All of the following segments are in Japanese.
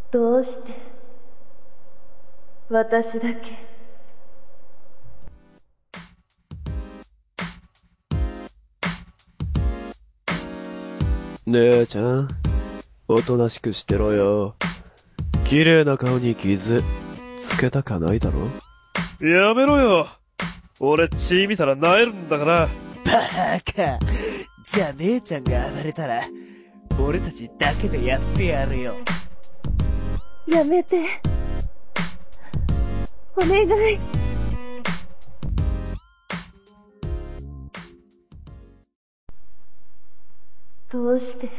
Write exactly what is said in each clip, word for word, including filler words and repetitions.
どうして私だけ。 姉ちゃん、おとなしくしてろよ。綺麗な顔に傷つけたかないだろ。 やめろよ。俺血見たら萎えるんだから。 バカ。じゃあ姉ちゃんが暴れたら俺たちだけでやってやるよ。 やめて、お願い。どうして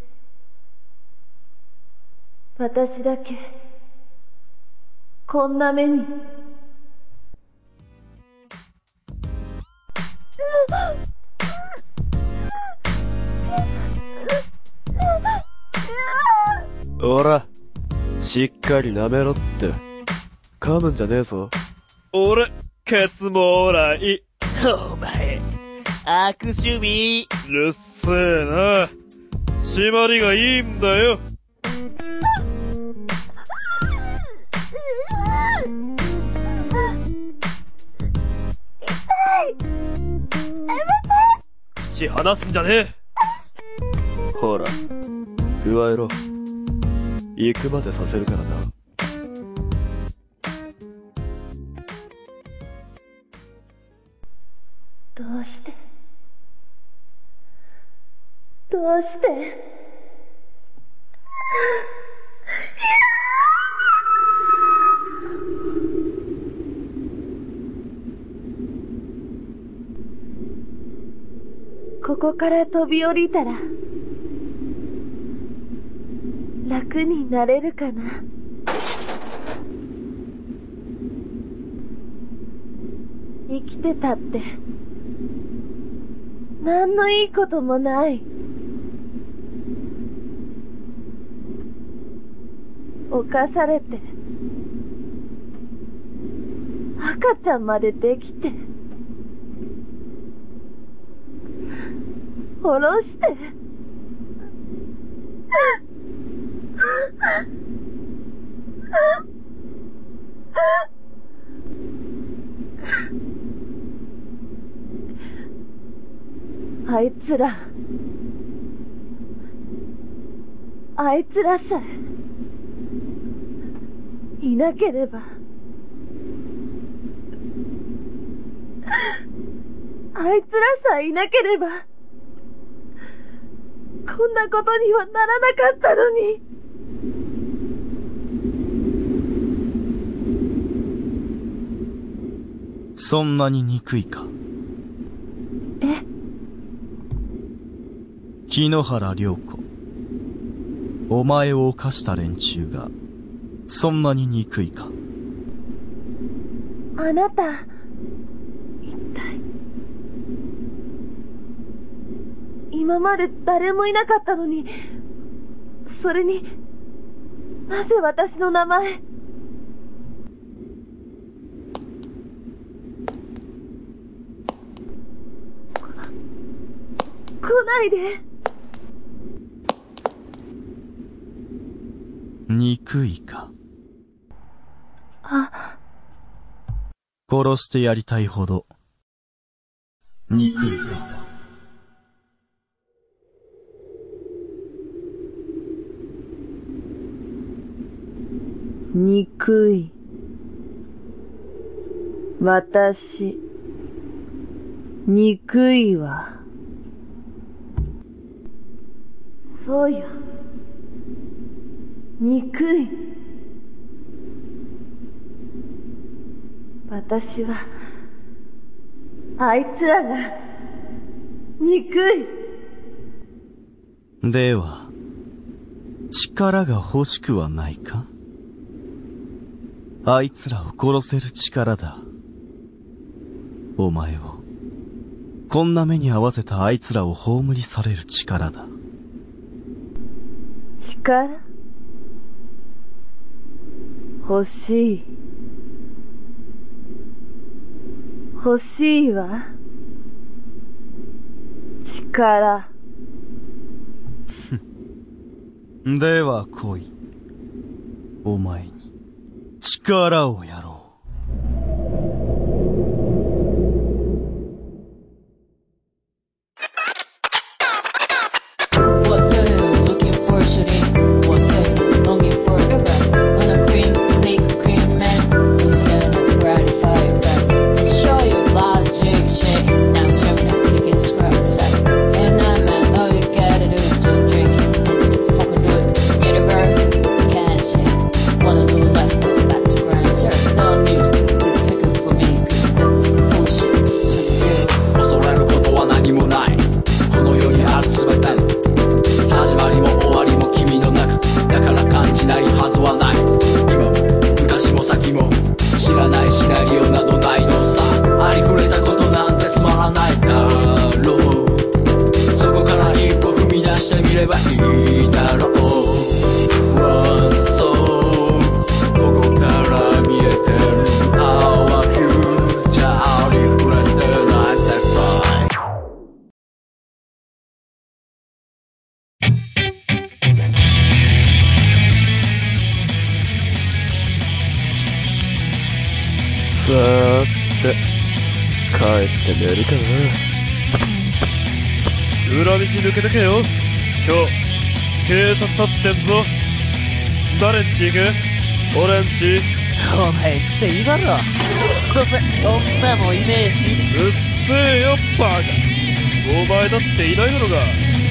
私だけこんな目に。 ほら、しっかり舐めろって。噛むんじゃねえぞ。 俺、ケツもらい。 お前、悪趣味。 うるせえな。締まりがいいんだよ。口離すんじゃねえ。 ほら、加えろ。行くまでさせるからな。 どうしてどうしてここから飛び降りたら楽になれるかな。生きてたって何のいいこともない。犯されて赤ちゃんまでできて下ろしてあいつらあいつらさえいなければ、あいつらさえいなければこんなことにはならなかったのに。 そんなに憎いか。 え？ 木野原涼子、お前を犯した連中がそんなに憎いか。 あなた一体今まで誰もいなかったのに、それになぜ私の名前。来ないで。 憎いか。 あ、 殺してやりたいほど憎いか。 憎い。私憎いわ。そうよ、憎い。私はあいつらが憎い。 では力が欲しくはないか。あいつらを殺せる力だ。お前をこんな目に遭わせたあいつらを葬り去れる力だ。 力？欲しい。欲しいわ。力。 では来い。 お前に力をやろう。 さーて、帰って寝るかな。 裏道抜けてけよ。今日、警察立ってんぞ。誰んち行く？俺んち。 お前んちでいいだろ。どうせ女もいねえし。 うっせえよ、バカ。お前だっていないだろが。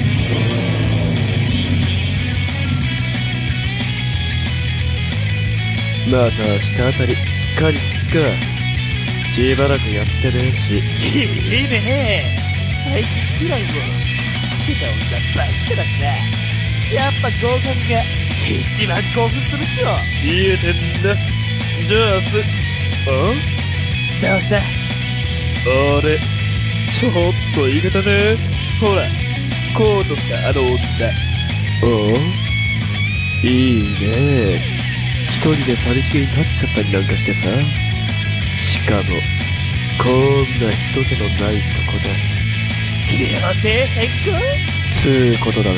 また明日あたり狩りすっか。しばらくやってねえし。 いいね。最近くらいも好きな女ばっかだしな。やっぱ合コンが一番興奮するっしょ。 言えてんな。じゃあす、あ？ どうした？ あれ、ちょっといけたね。ほら、こうとったあの女。 おう？いいね。一人で寂しげに立っちゃったりなんかしてさ。しかも、こんな人気のないとこで。 予定変更？ つうことだな。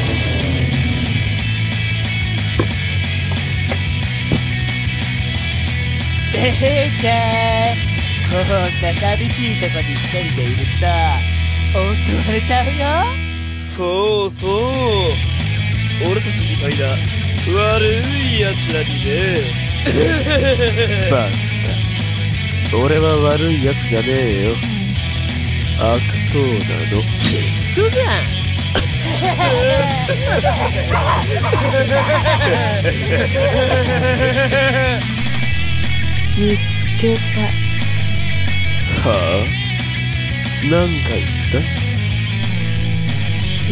えへちゃん、こんな寂しいとこに一人でいると襲われちゃうよ。 そうそう。俺たちみたいな悪い奴らにね。 バカ。俺は悪い奴じゃねえよ。悪党なの。 一緒じゃん。 見つけた。 はあ？何か言った？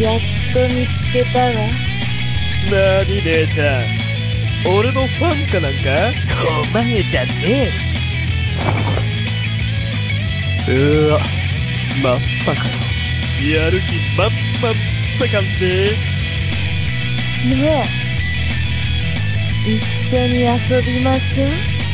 やっと見つけたわ。 なに姉ちゃん、俺のファンかなんか？ お前じゃねうわ、真っ赤かよ。 やる気満々って感じ？ ねえ、一緒に遊びましょう。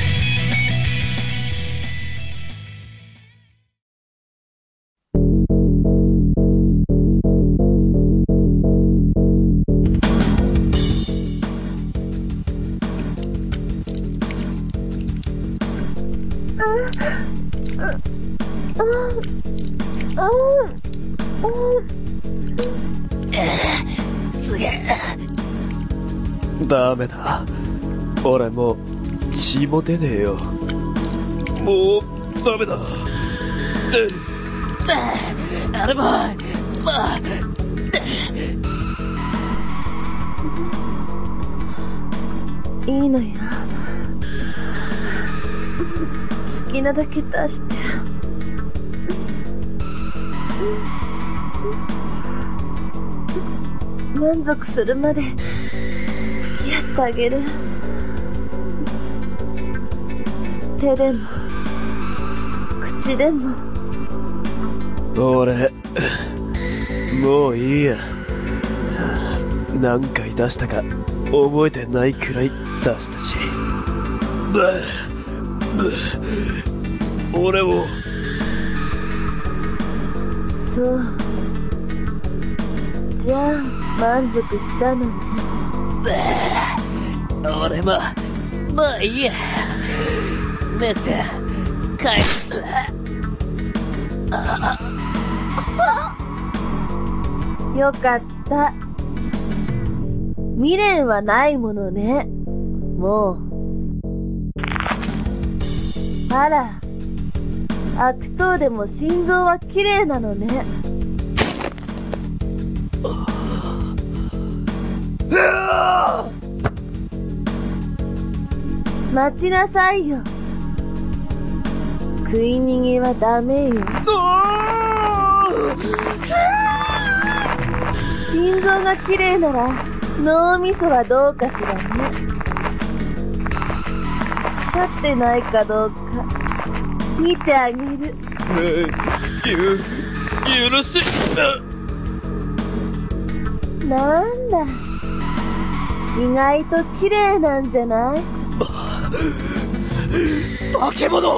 ダメだ。俺もう血も出ねえよ。 もうダメだ。 あれもまあいいのよ。好きなだけ出して。満足するまで付き合ってあげる。手でも口でも。 俺もういいや。何回出したか覚えてないくらい出したし。 俺も。 そう。じゃあ満足したのね。 俺も、もういいや。メス、帰る。 よかった。未練はないものね。もう。あら、悪党でも心臓は綺麗なのね。待ちなさいよ。食い逃げはダメよ。心臓が綺麗なら脳みそはどうかしらね。腐ってないかどうか見てあげる。 ゆ、許し、 なんだ、意外と綺麗なんじゃない？ 化け物！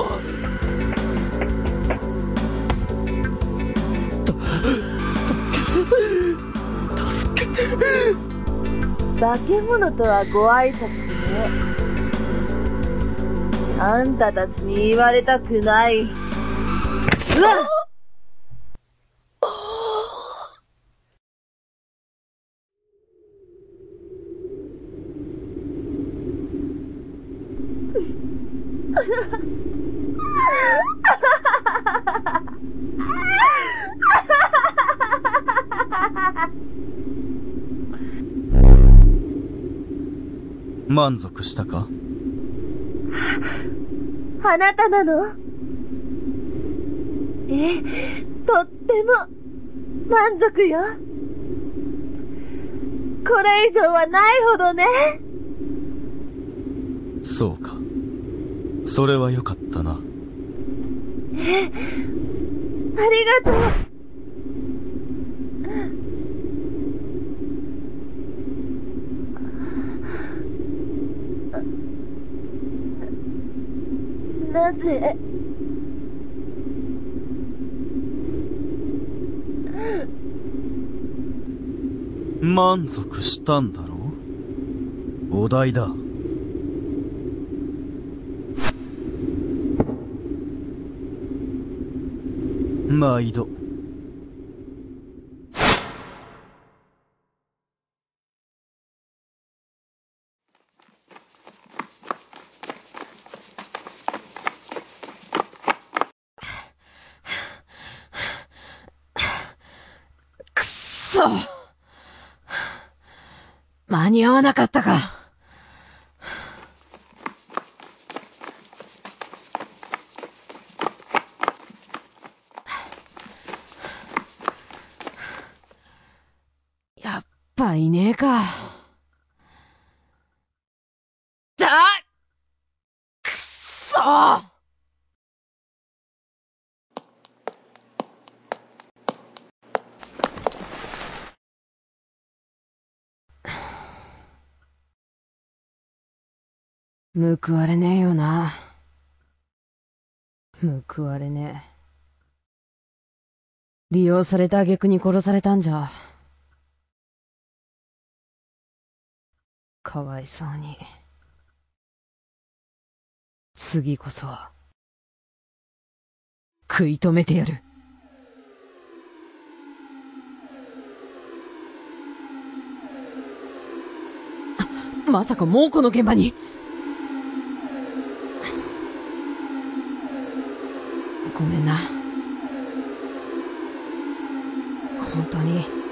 化け物とはご挨拶ね。あんたたちに言われたくない。うわっ！ 満足したか？ あなたなの？ええ、とっても満足よ。これ以上はないほどね。 そうか。それはよかったな。 え、ありがとう。なぜ？ 満足したんだろう？お題だ。毎度。 くっそ！間に合わなかったか。やっぱいねえか。だ！くっそー！報われねえよな。報われねえ。利用された挙句に殺されたんじゃ。かわいそうに。次こそは食い止めてやる。あ、まさかもうこの現場に。ごめんな。本当に